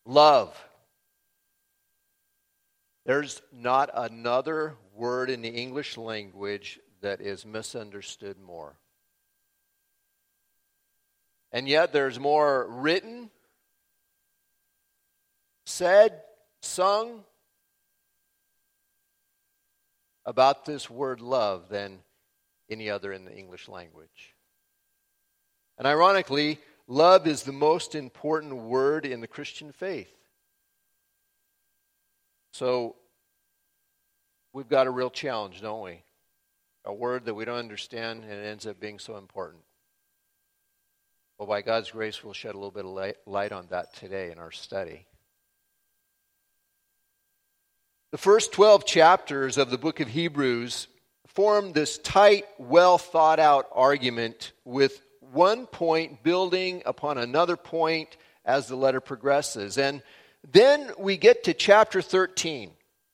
Love. There's not another word in the English language that is misunderstood more. And yet there's more written, said, sung about this word love than any other in the English language. And ironically, love is the most important word in the Christian faith. So we've got a real challenge, don't we? A word that we don't understand and it ends up being so important. Well, by God's grace, we'll shed a little bit of light on that today in our study. The first 12 chapters of the book of Hebrews form this tight, well thought out argument with one point building upon another point as the letter progresses. And then we get to chapter 13.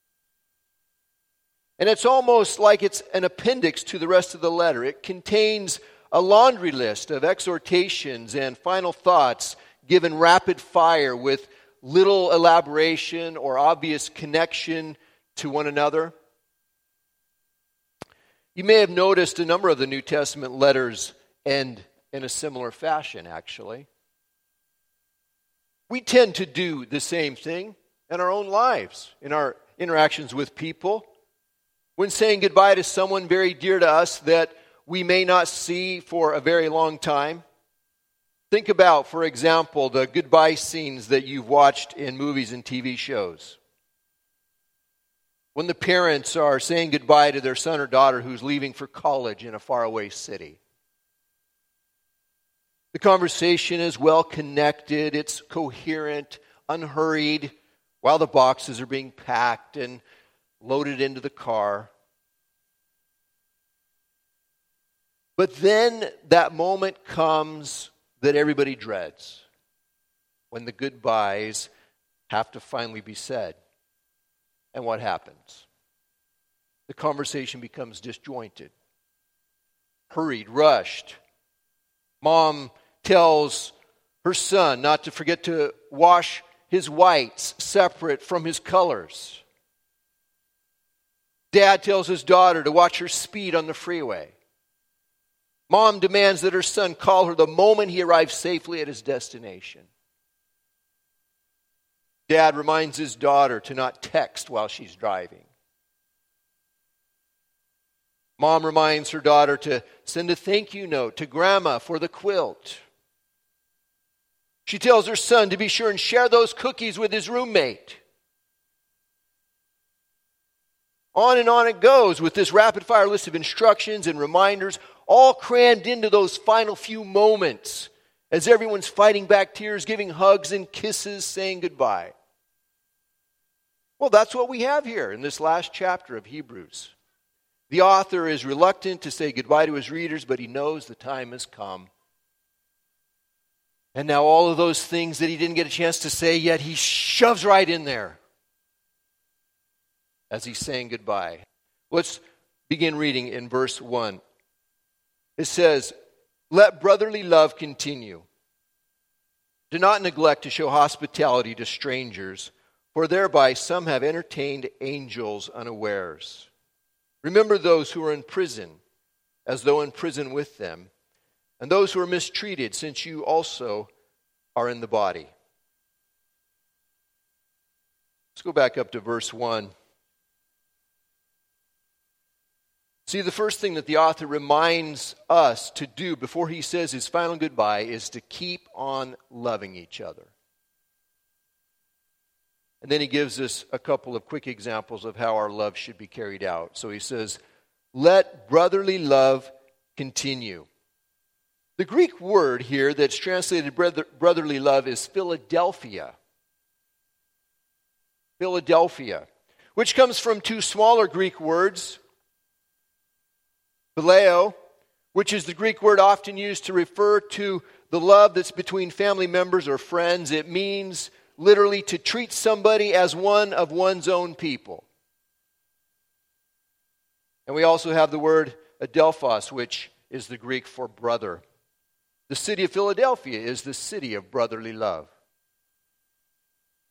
And it's almost like it's an appendix to the rest of the letter. It contains a laundry list of exhortations and final thoughts given rapid fire with little elaboration or obvious connection to one another. You may have noticed a number of the New Testament letters end in a similar fashion, actually. We tend to do the same thing in our own lives, in our interactions with people. When saying goodbye to someone very dear to us that we may not see for a very long time. Think about, for example, the goodbye scenes that you've watched in movies and TV shows. When the parents are saying goodbye to their son or daughter who's leaving for college in a faraway city. The conversation is well connected, it's coherent, unhurried, while the boxes are being packed and loaded into the car. But then that moment comes that everybody dreads, when the goodbyes have to finally be said. And what happens? The conversation becomes disjointed, hurried, rushed. Mom tells her son not to forget to wash his whites separate from his colors. Dad tells his daughter to watch her speed on the freeway. Mom demands that her son call her the moment he arrives safely at his destination. Dad reminds his daughter to not text while she's driving. Mom reminds her daughter to send a thank you note to Grandma for the quilt. She tells her son to be sure and share those cookies with his roommate. On and on it goes with this rapid-fire list of instructions and reminders, all crammed into those final few moments as everyone's fighting back tears, giving hugs and kisses, saying goodbye. Well, that's what we have here in this last chapter of Hebrews. The author is reluctant to say goodbye to his readers, but he knows the time has come. And now all of those things that he didn't get a chance to say yet, he shoves right in there as he's saying goodbye. Let's begin reading in verse 1. It says, "Let brotherly love continue. Do not neglect to show hospitality to strangers, for thereby some have entertained angels unawares. Remember those who are in prison, as though in prison with them, and those who are mistreated, since you also are in the body." Let's go back up to verse 1. See, the first thing that the author reminds us to do before he says his final goodbye is to keep on loving each other. And then he gives us a couple of quick examples of how our love should be carried out. So he says, let brotherly love continue. The Greek word here that's translated brotherly love is Philadelphia. Philadelphia, which comes from two smaller Greek words, phileo, which is the Greek word often used to refer to the love that's between family members or friends. It means literally to treat somebody as one of one's own people. And we also have the word adelphos, which is the Greek for brother. The city of Philadelphia is the city of brotherly love.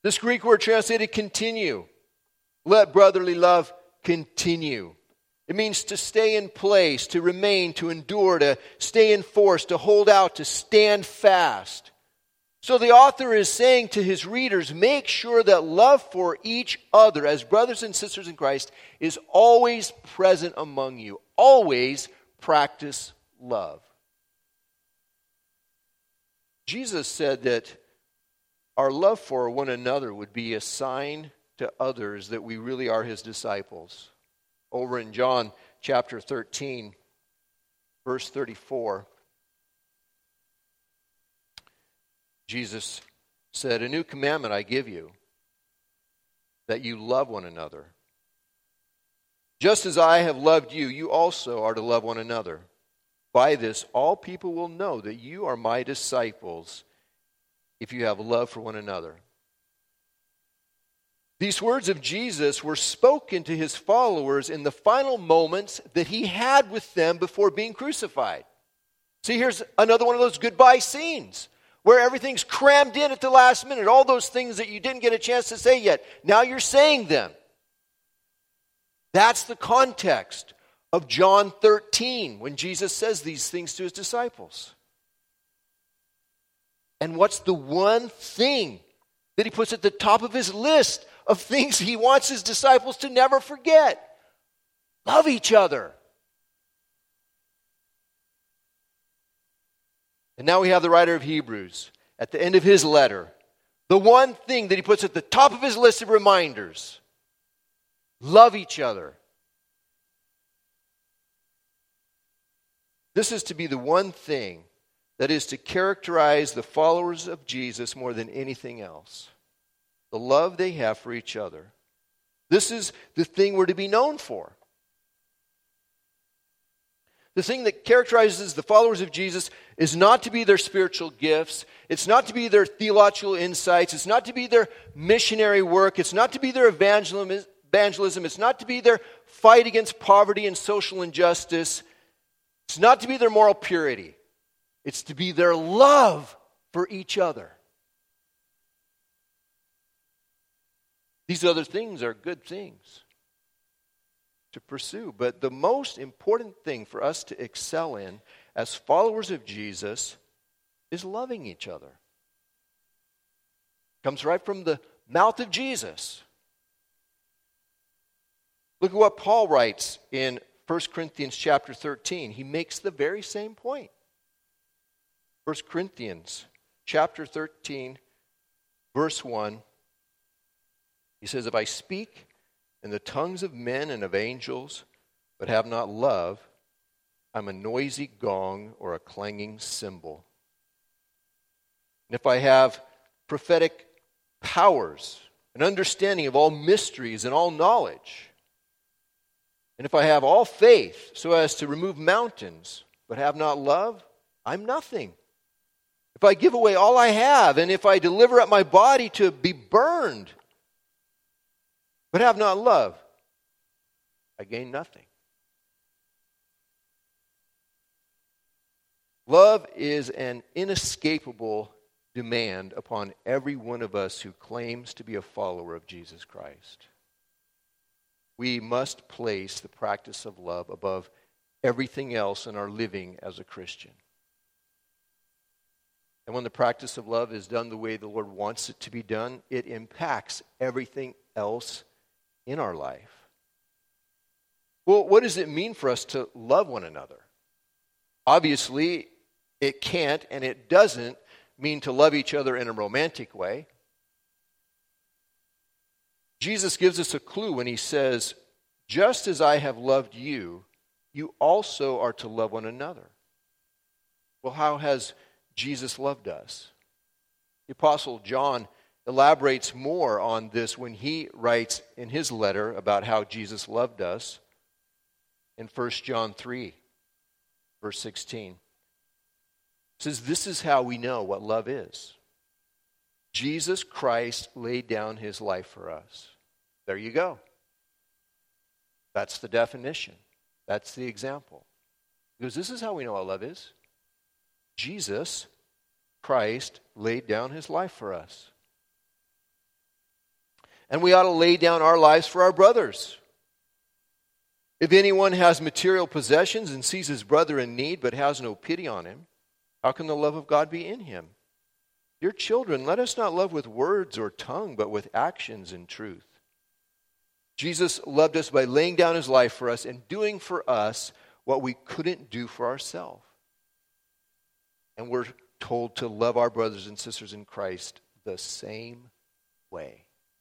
This Greek word translated continue. Let brotherly love continue. It means to stay in place, to remain, to endure, to stay in force, to hold out, to stand fast. So the author is saying to his readers, make sure that love for each other as brothers and sisters in Christ is always present among you. Always practice love. Jesus said that our love for one another would be a sign to others that we really are his disciples. Over in John chapter 13, verse 34, Jesus said, a new commandment I give you, that you love one another. Just as I have loved you, you also are to love one another. By this, all people will know that you are my disciples if you have love for one another. These words of Jesus were spoken to his followers in the final moments that he had with them before being crucified. See, here's another one of those goodbye scenes where everything's crammed in at the last minute. All those things that you didn't get a chance to say yet, now you're saying them. That's the context of John 13 when Jesus says these things to his disciples. And what's the one thing that he puts at the top of his list of things he wants his disciples to never forget? Love each other. And now we have the writer of Hebrews at the end of his letter. The one thing that he puts at the top of his list of reminders. Love each other. This is to be the one thing that is to characterize the followers of Jesus more than anything else. The love they have for each other. This is the thing we're to be known for. The thing that characterizes the followers of Jesus is not to be their spiritual gifts. It's not to be their theological insights. It's not to be their missionary work. It's not to be their evangelism. It's not to be their fight against poverty and social injustice. It's not to be their moral purity. It's to be their love for each other. These other things are good things to pursue. But the most important thing for us to excel in as followers of Jesus is loving each other. It comes right from the mouth of Jesus. Look at what Paul writes in 1 Corinthians chapter 13. He makes the very same point. 1 Corinthians chapter 13, verse 1. He says, if I speak in the tongues of men and of angels, but have not love, I'm a noisy gong or a clanging cymbal. And if I have prophetic powers, an understanding of all mysteries and all knowledge, and if I have all faith so as to remove mountains, but have not love, I'm nothing. If I give away all I have, and if I deliver up my body to be burned, but have not love, I gain nothing. Love is an inescapable demand upon every one of us who claims to be a follower of Jesus Christ. We must place the practice of love above everything else in our living as a Christian. And when the practice of love is done the way the Lord wants it to be done, it impacts everything else in our life. Well, what does it mean for us to love one another? Obviously, it can't and it doesn't mean to love each other in a romantic way. Jesus gives us a clue when he says, just as I have loved you, you also are to love one another. Well, how has Jesus loved us? The Apostle John elaborates more on this when he writes in his letter about how Jesus loved us in 1 John 3, verse 16. It says, this is how we know what love is. Jesus Christ laid down his life for us. There you go. That's the definition. That's the example. Because this is how we know what love is. Jesus Christ laid down his life for us. and we ought to lay down our lives for our brothers. If anyone has material possessions and sees his brother in need but has no pity on him, how can the love of God be in him? Dear children, let us not love with words or tongue, but with actions and truth. Jesus loved us by laying down his life for us and doing for us what we couldn't do for ourselves. And we're told to love our brothers and sisters in Christ the same way.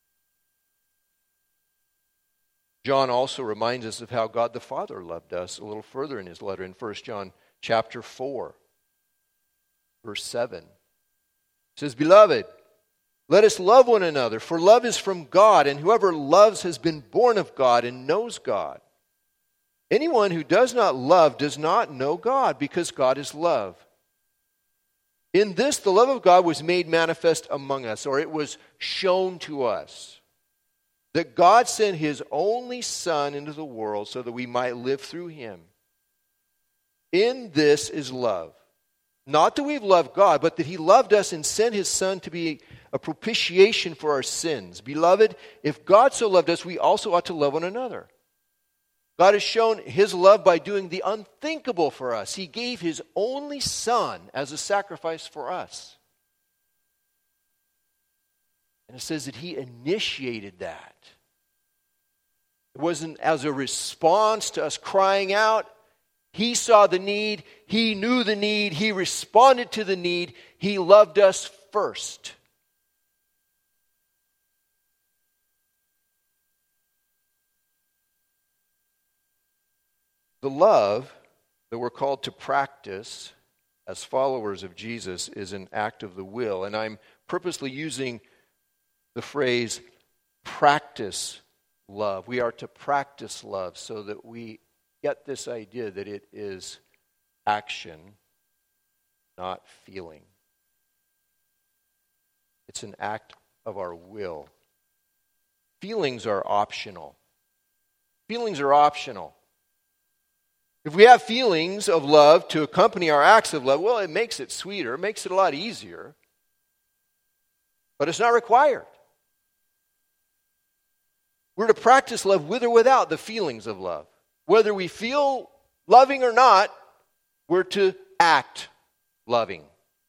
John also reminds us of how God the Father loved us a little further in his letter in 1 John chapter 4, verse 7. It says, Beloved, let us love one another, for love is from God, and whoever loves has been born of God and knows God. Anyone who does not love does not know God, because God is love. In this, the love of God was made manifest among us, or it was shown to us, that God sent his only Son into the world so that we might live through him. In this is love. Not that we've loved God, but that he loved us and sent his Son to be a propitiation for our sins. Beloved, if God so loved us, we also ought to love one another. God has shown his love by doing the unthinkable for us. He gave his only Son as a sacrifice for us. And it says that he initiated that. It wasn't as a response to us crying out. He saw the need. He knew the need. He responded to the need. He loved us first. The love that we're called to practice as followers of Jesus is an act of the will. And I'm purposely using the phrase practice love. We are to practice love so that we get this idea that it is action, not feeling. It's an act of our will. Feelings are optional. Feelings are optional. If we have feelings of love to accompany our acts of love, well, it makes it sweeter, it makes it a lot easier. But it's not required. We're to practice love with or without the feelings of love. Whether we feel loving or not, we're to act loving.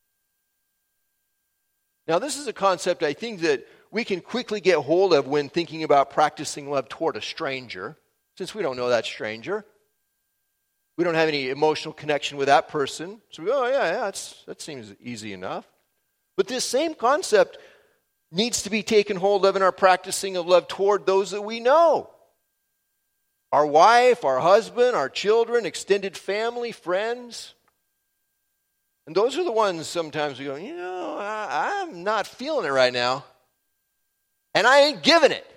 Now, this is a concept I think that we can quickly get hold of when thinking about practicing love toward a stranger, since we don't know that stranger. We don't have any emotional connection with that person. So we go, oh, yeah, that seems easy enough. But this same concept needs to be taken hold of in our practicing of love toward those that we know. Our wife, our husband, our children, extended family, friends. And those are the ones sometimes we go, I'm not feeling it right now. And I ain't giving it.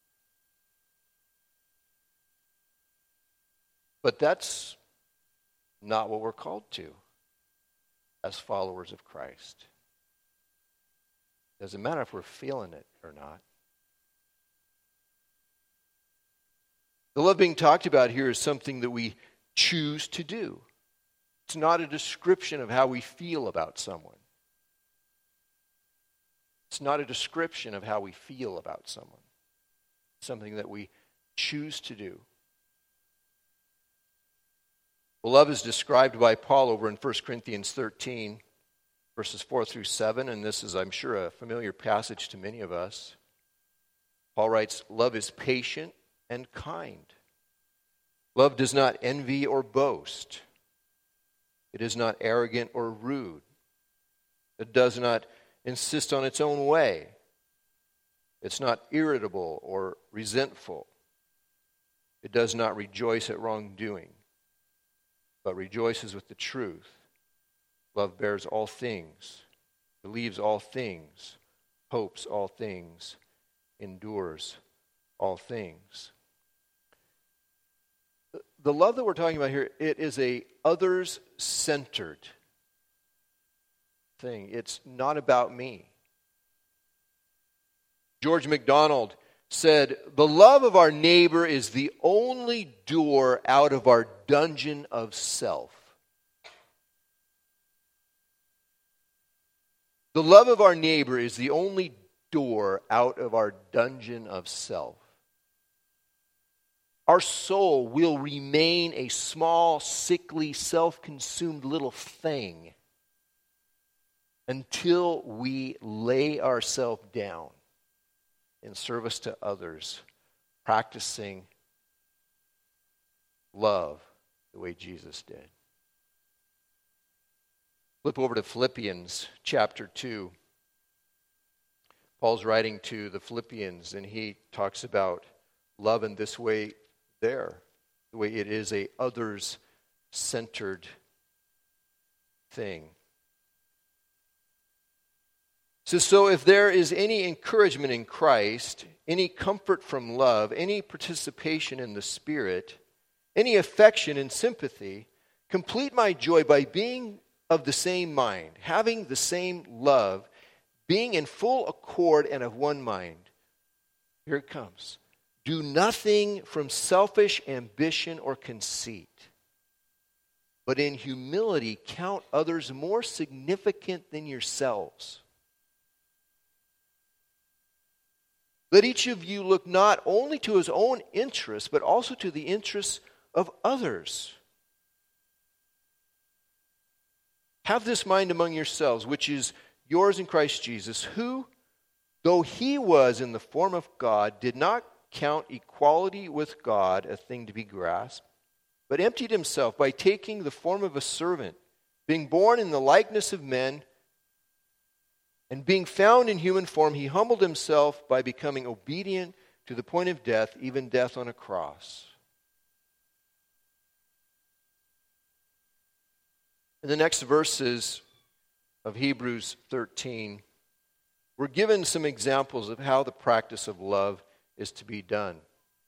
But that's not what we're called to as followers of Christ. Doesn't matter if we're feeling it or not. The love being talked about here is something that we choose to do. It's not a description of how we feel about someone. It's not a description of how we feel about someone. It's something that we choose to do. Well, love is described by Paul over in 1 Corinthians 13, verses 4 through 7, and this is, I'm sure, a familiar passage to many of us. Paul writes, love is patient and kind. Love does not envy or boast. It is not arrogant or rude. It does not insist on its own way. It's not irritable or resentful. It does not rejoice at wrongdoing, but rejoices with the truth. Love bears all things, believes all things, hopes all things, endures all things. The love that we're talking about here, it is a others-centered thing. It's not about me. George MacDonald said, the love of our neighbor is the only door out of our dungeon of self. The love of our neighbor is the only door out of our dungeon of self. Our soul will remain a small, sickly, self-consumed little thing until we lay ourselves down in service to others, practicing love the way Jesus did. Flip over to Philippians chapter 2. Paul's writing to the Philippians, and he talks about love in this way there, the way it is a others-centered thing. So if there is any encouragement in Christ, any comfort from love, any participation in the Spirit, any affection and sympathy, complete my joy by being of the same mind, having the same love, being in full accord and of one mind. Here it comes. Do nothing from selfish ambition or conceit, but in humility count others more significant than yourselves. Let each of you look not only to his own interests, but also to the interests of others. Have this mind among yourselves, which is yours in Christ Jesus, who, though he was in the form of God, did not count equality with God a thing to be grasped, but emptied himself by taking the form of a servant, being born in the likeness of men, and being found in human form, he humbled himself by becoming obedient to the point of death, even death on a cross. In the next verses of Hebrews 13, we're given some examples of how the practice of love is to be done.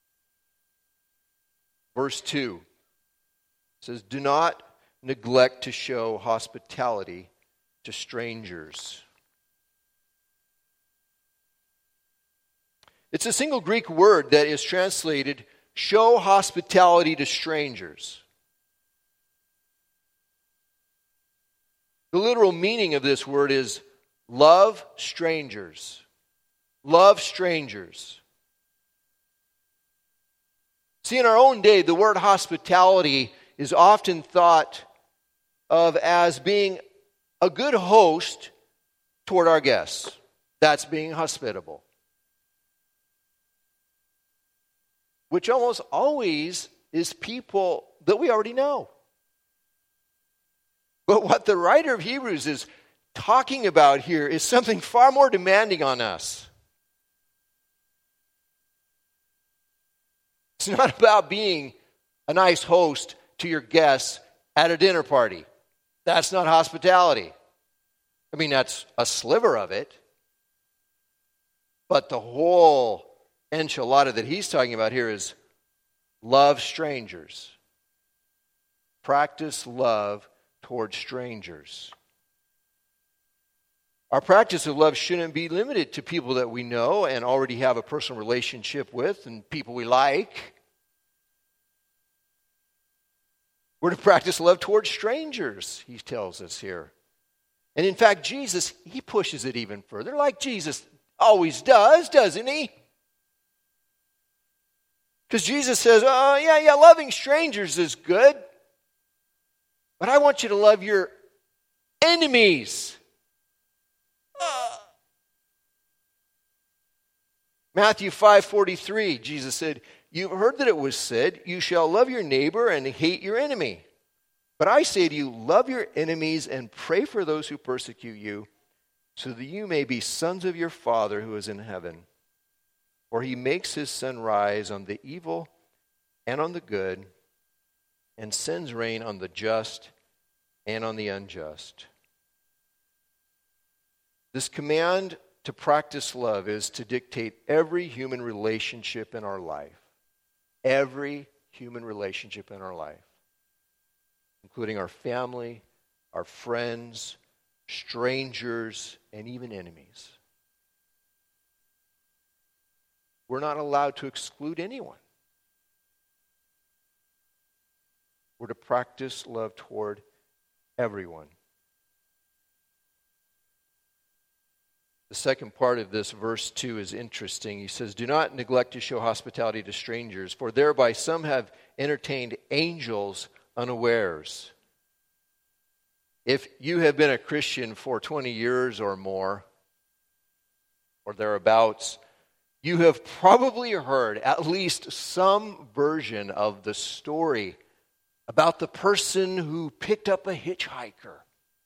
Verse 2 says, do not neglect to show hospitality to strangers. It's a single Greek word that is translated, show hospitality to strangers. The literal meaning of this word is love strangers. Love strangers. See, in our own day, the word hospitality is often thought of as being a good host toward our guests. That's being hospitable. Which almost always is people that we already know. But what the writer of Hebrews is talking about here is something far more demanding on us. It's not about being a nice host to your guests at a dinner party. That's not hospitality. I mean, that's a sliver of it. But the whole enchilada that he's talking about here is love strangers. Practice love towards strangers. Our practice of love shouldn't be limited to people that we know and already have a personal relationship with and people we like. We're to practice love towards strangers, he tells us here. And in fact, Jesus, he pushes it even further, like Jesus always does, doesn't he? Because Jesus says, loving strangers is good, but I want you to love your enemies. Matthew 5:43, Jesus said, you've heard that it was said, you shall love your neighbor and hate your enemy. But I say to you, love your enemies and pray for those who persecute you, so that you may be sons of your Father who is in heaven. For he makes his sun rise on the evil and on the good, and sends rain on the just and on the unjust. This command to practice love is to dictate every human relationship in our life. Every human relationship in our life. Including our family, our friends, strangers, and even enemies. We're not allowed to exclude anyone. We're to practice love toward everyone. The second part of this, verse 2, is interesting. He says, "Do not neglect to show hospitality to strangers, for thereby some have entertained angels unawares." If you have been a Christian for 20 years or more, or thereabouts, you have probably heard at least some version of the story about the person who picked up a hitchhiker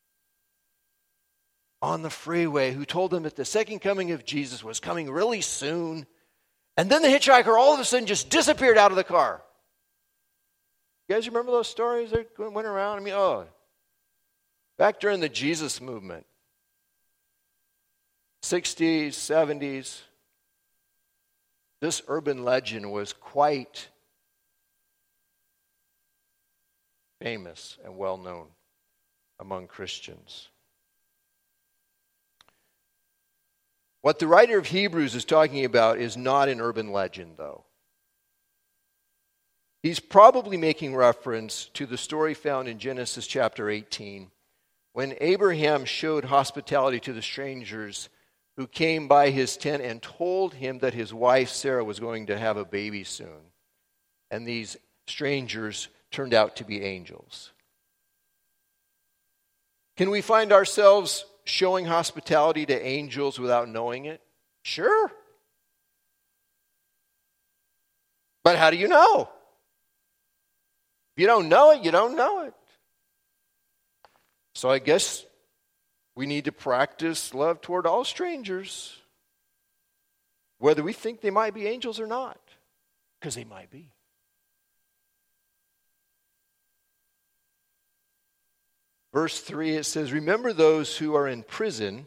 on the freeway, who told them that the second coming of Jesus was coming really soon, and then the hitchhiker all of a sudden just disappeared out of the car. You guys remember those stories that went around? I mean, back during the Jesus movement, 60s, 70s, this urban legend was quite famous and well known among Christians. What the writer of Hebrews is talking about is not an urban legend, though. He's probably making reference to the story found in Genesis chapter 18, when Abraham showed hospitality to the strangers who came by his tent and told him that his wife Sarah was going to have a baby soon. And these strangers turned out to be angels. Can we find ourselves showing hospitality to angels without knowing it? Sure. But how do you know? If you don't know it, you don't know it. So I guess we need to practice love toward all strangers, whether we think they might be angels or not, because they might be. Verse 3, it says, "Remember those who are in prison,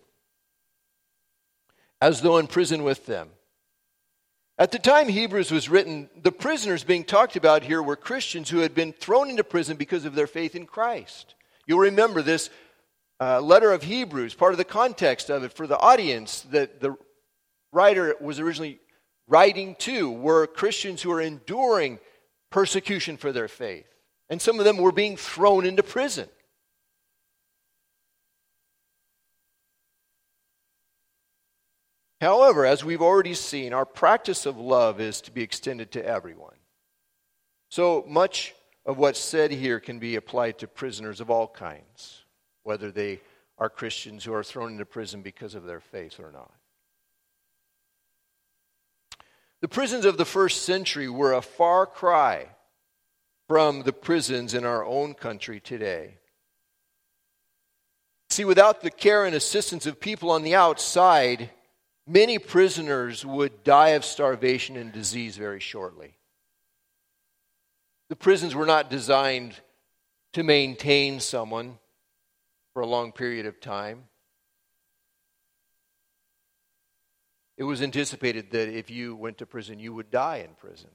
as though in prison with them." At the time Hebrews was written, the prisoners being talked about here were Christians who had been thrown into prison because of their faith in Christ. You'll remember this letter of Hebrews, part of the context of it for the audience that the writer was originally writing to were Christians who were enduring persecution for their faith. And some of them were being thrown into prison. However, as we've already seen, our practice of love is to be extended to everyone. So much of what's said here can be applied to prisoners of all kinds, whether they are Christians who are thrown into prison because of their faith or not. The prisons of the first century were a far cry from the prisons in our own country today. See, without the care and assistance of people on the outside, many prisoners would die of starvation and disease very shortly. The prisons were not designed to maintain someone for a long period of time. It was anticipated that if you went to prison, you would die in prison.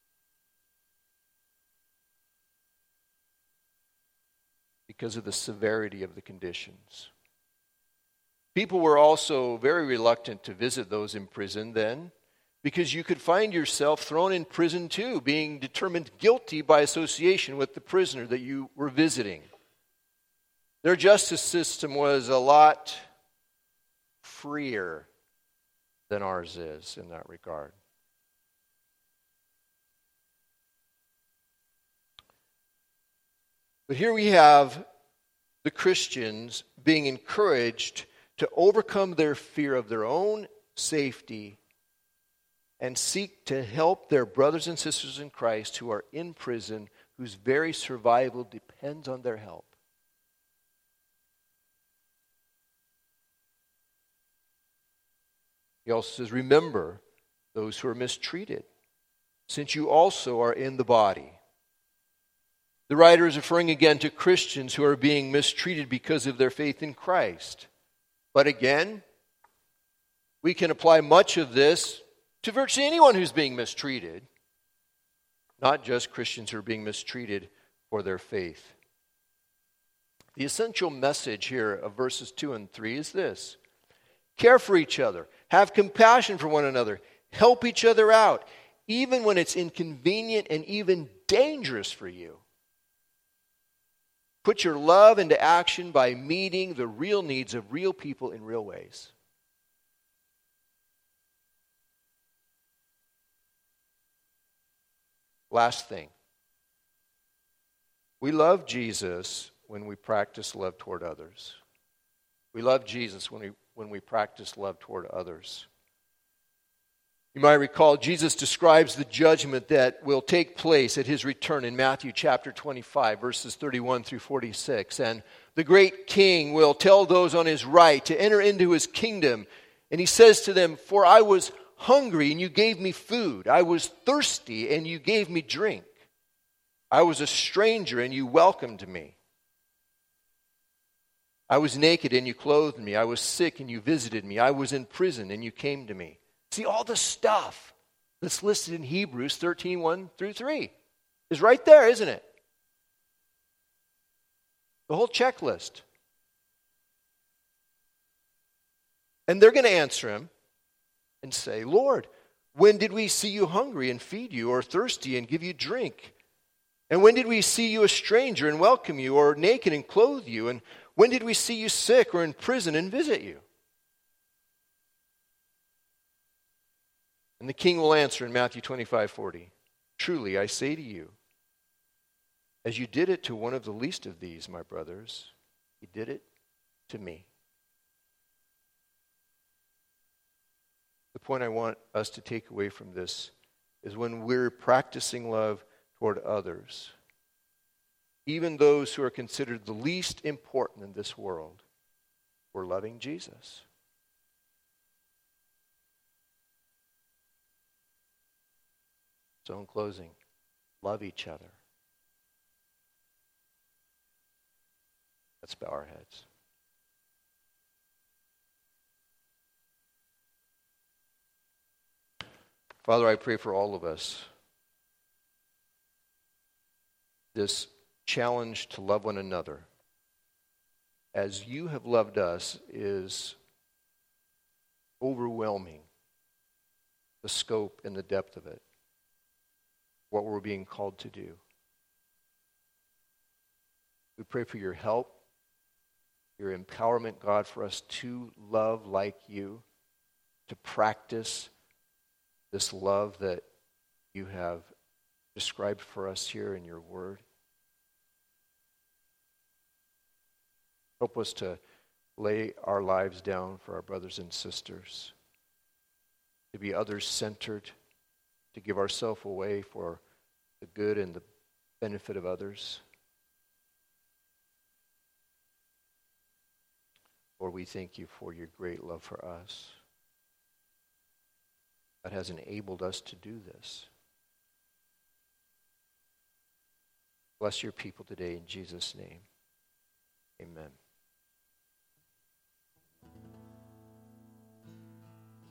Because of the severity of the conditions. People were also very reluctant to visit those in prison then, because you could find yourself thrown in prison too, being determined guilty by association with the prisoner that you were visiting. Their justice system was a lot freer than ours is in that regard. But here we have the Christians being encouraged to overcome their fear of their own safety and seek to help their brothers and sisters in Christ who are in prison, whose very survival depends on their help. He also says, remember those who are mistreated, since you also are in the body. The writer is referring again to Christians who are being mistreated because of their faith in Christ. But again, we can apply much of this to virtually anyone who's being mistreated, not just Christians who are being mistreated for their faith. The essential message here of verses 2 and 3 is this: care for each other, have compassion for one another, help each other out, even when it's inconvenient and even dangerous for you. Put your love into action by meeting the real needs of real people in real ways. Last thing. We love Jesus when we practice love toward others. We love Jesus when we practice love toward others. You might recall Jesus describes the judgment that will take place at his return in Matthew chapter 25, verses 31 through 46. And the great king will tell those on his right to enter into his kingdom. And he says to them, "For I was hungry and you gave me food. I was thirsty and you gave me drink. I was a stranger and you welcomed me. I was naked and you clothed me. I was sick and you visited me. I was in prison and you came to me." See, all the stuff that's listed in Hebrews 13, 1 through 3 is right there, isn't it? The whole checklist. And they're going to answer him and say, "Lord, when did we see you hungry and feed you, or thirsty and give you drink? And when did we see you a stranger and welcome you, or naked and clothe you? And when did we see you sick or in prison and visit you?" And the king will answer in Matthew 25:40, "Truly I say to you, as you did it to one of the least of these, my brothers, you did it to me." The point I want us to take away from this is when we're practicing love toward others, even those who are considered the least important in this world, we're loving Jesus. So in closing, love each other. Let's bow our heads. Father, I pray for all of us. This challenge to love one another as you have loved us is overwhelming, the scope and the depth of it, what we're being called to do. We pray for your help, your empowerment, God, for us to love like you, to practice this love that you have described for us here in your word. Help us to lay our lives down for our brothers and sisters, to be others-centered, to give ourselves away for the good and the benefit of others. Lord, we thank you for your great love for us that has enabled us to do this. Bless your people today in Jesus' name. Amen.